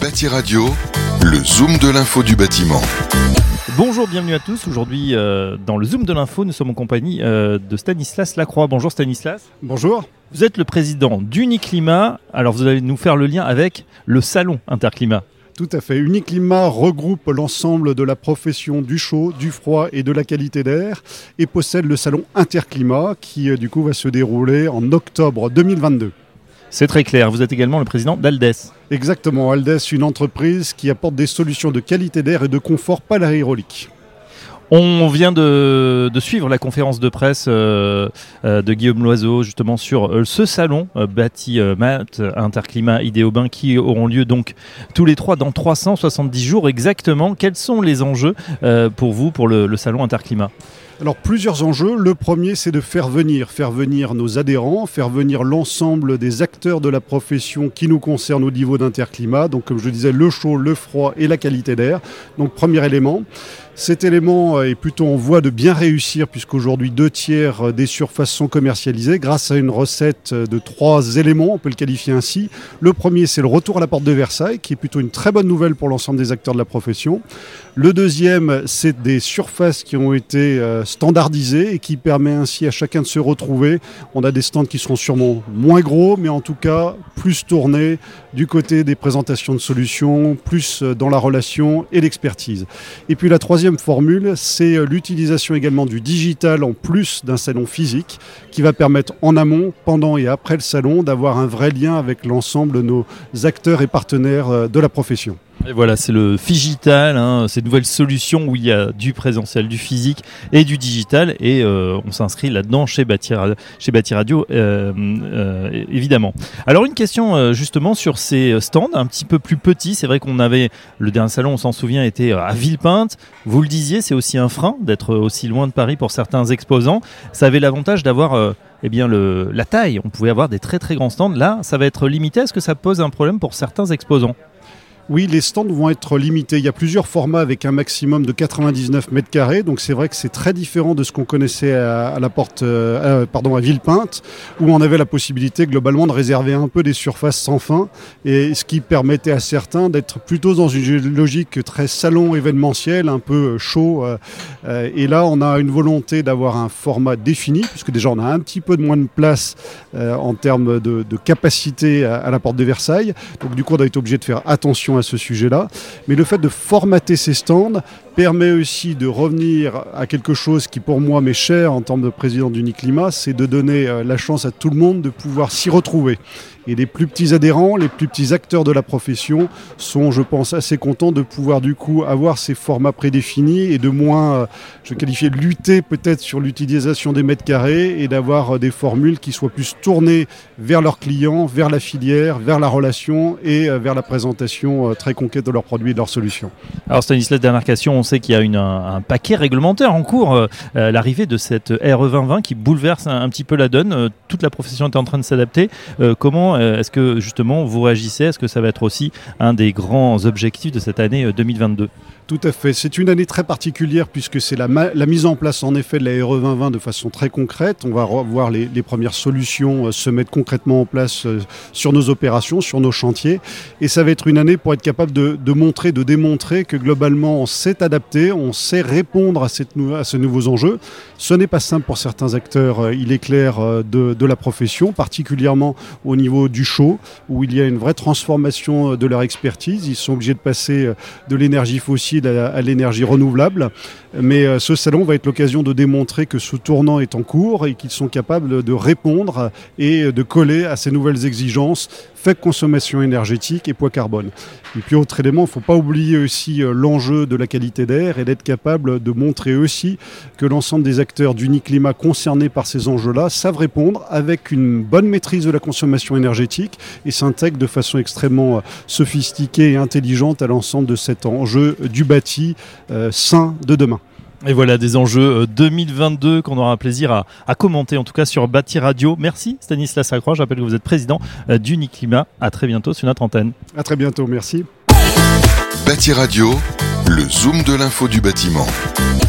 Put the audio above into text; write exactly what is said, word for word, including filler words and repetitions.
Bâti Radio, le zoom de l'info du bâtiment. Bonjour, bienvenue à tous. Aujourd'hui, euh, dans le Zoom de l'info, nous sommes en compagnie euh, de Stanislas Lacroix. Bonjour Stanislas. Bonjour. Vous êtes le président d'Uniclimat. Alors vous allez nous faire le lien avec le salon Interclimat. Tout à fait. Uniclimat regroupe l'ensemble de la profession du chaud, du froid et de la qualité d'air et possède le salon Interclimat qui euh, du coup va se dérouler en octobre deux mille vingt-deux. C'est très clair. Vous êtes également le président d'Aldes. Exactement. Aldes, une entreprise qui apporte des solutions de qualité d'air et de confort palahydraulique. On vient de, de suivre la conférence de presse euh, euh, de Guillaume Loiseau justement sur euh, ce salon euh, Bâti euh, Mat, Interclimat, Idéobain qui auront lieu donc tous les trois dans trois cent soixante-dix jours exactement. Quels sont les enjeux euh, pour vous pour le, le salon Interclimat ? Alors plusieurs enjeux. Le premier, c'est de faire venir, faire venir nos adhérents, faire venir l'ensemble des acteurs de la profession qui nous concernent au niveau d'Interclimat. Donc comme je disais, le chaud, le froid et la qualité d'air. Donc premier élément. Cet élément est plutôt en voie de bien réussir puisqu'aujourd'hui deux tiers des surfaces sont commercialisées grâce à une recette de trois éléments, on peut le qualifier ainsi. Le premier, c'est le retour à la porte de Versailles qui est plutôt une très bonne nouvelle pour l'ensemble des acteurs de la profession. Le deuxième, c'est des surfaces qui ont été standardisées et qui permet ainsi à chacun de se retrouver. On a des stands qui seront sûrement moins gros mais en tout cas plus tournés du côté des présentations de solutions, plus dans la relation et l'expertise. Et puis la troisième formule, c'est l'utilisation également du digital en plus d'un salon physique qui va permettre en amont, pendant et après le salon d'avoir un vrai lien avec l'ensemble de nos acteurs et partenaires de la profession. Et voilà, c'est le Figital, hein, ces nouvelles solutions où il y a du présentiel, du physique et du digital. Et euh, on s'inscrit là-dedans chez Bâti, chez Bâti Radio, euh, euh, évidemment. Alors une question euh, justement sur ces stands un petit peu plus petits. C'est vrai qu'on avait, le dernier salon, on s'en souvient, était à Villepinte. Vous le disiez, c'est aussi un frein d'être aussi loin de Paris pour certains exposants. Ça avait l'avantage d'avoir... Euh, Eh bien, le, la taille, on pouvait avoir des très très grands stands. Là, ça va être limité. Est-ce que ça pose un problème pour certains exposants ? Oui, les stands vont être limités. Il y a plusieurs formats avec un maximum de quatre-vingt-dix-neuf mètres carrés. Donc c'est vrai que c'est très différent de ce qu'on connaissait à, à la porte, euh, pardon, à Villepinte, où on avait la possibilité globalement de réserver un peu des surfaces sans fin, et ce qui permettait à certains d'être plutôt dans une logique très salon événementiel, un peu chaud. Euh, et là, on a une volonté d'avoir un format défini, puisque déjà on a un petit peu de moins de place euh, en termes de, de capacité à, à la porte de Versailles. Donc du coup, on a été obligé de faire attention à ce sujet-là, mais le fait de formater ces stands permet aussi de revenir à quelque chose qui pour moi m'est cher en tant que président d'Uniclimat, c'est de donner la chance à tout le monde de pouvoir s'y retrouver. Et les plus petits adhérents, les plus petits acteurs de la profession sont, je pense, assez contents de pouvoir du coup avoir ces formats prédéfinis et de moins, je qualifiais, lutter peut-être sur l'utilisation des mètres carrés et d'avoir des formules qui soient plus tournées vers leurs clients, vers la filière, vers la relation et vers la présentation très concrète de leurs produits et de leurs solutions. Alors Stanislas, dernière question, on sait qu'il y a une, un, un paquet réglementaire en cours, euh, l'arrivée de cette R E vingt vingt qui bouleverse un, un petit peu la donne, euh, toute la profession est en train de s'adapter. Euh, comment est-ce que justement vous réagissez ? Est-ce que ça va être aussi un des grands objectifs de cette année deux mille vingt-deux ? Tout à fait. C'est une année très particulière puisque c'est la, ma- la mise en place en effet de la R E vingt vingt de façon très concrète. On va voir les, les premières solutions euh, se mettre concrètement en place euh, sur nos opérations, sur nos chantiers. Et ça va être une année pour être capable de, de montrer, de démontrer que globalement on s'est adapté, on sait répondre à, cette nou- à ces nouveaux enjeux. Ce n'est pas simple pour certains acteurs, euh, il est clair, euh, de, de la profession, particulièrement au niveau du chaud, où il y a une vraie transformation de leur expertise. Ils sont obligés de passer euh, de l'énergie fossile à l'énergie renouvelable, mais ce salon va être l'occasion de démontrer que ce tournant est en cours et qu'ils sont capables de répondre et de coller à ces nouvelles exigences, faible consommation énergétique et poids carbone. Et puis autre élément, il ne faut pas oublier aussi l'enjeu de la qualité d'air et d'être capable de montrer aussi que l'ensemble des acteurs d'Uniclimat concernés par ces enjeux-là savent répondre avec une bonne maîtrise de la consommation énergétique et s'intègrent de façon extrêmement sophistiquée et intelligente à l'ensemble de cet enjeu du bâti euh, sain de demain. Et voilà des enjeux deux mille vingt-deux qu'on aura un plaisir à, à commenter, en tout cas sur Bâti Radio. Merci Stanislas Lacroix, je rappelle que vous êtes président d'Uniclimat. À très bientôt sur notre antenne. À très bientôt, merci. Bâti Radio, le zoom de l'info du bâtiment.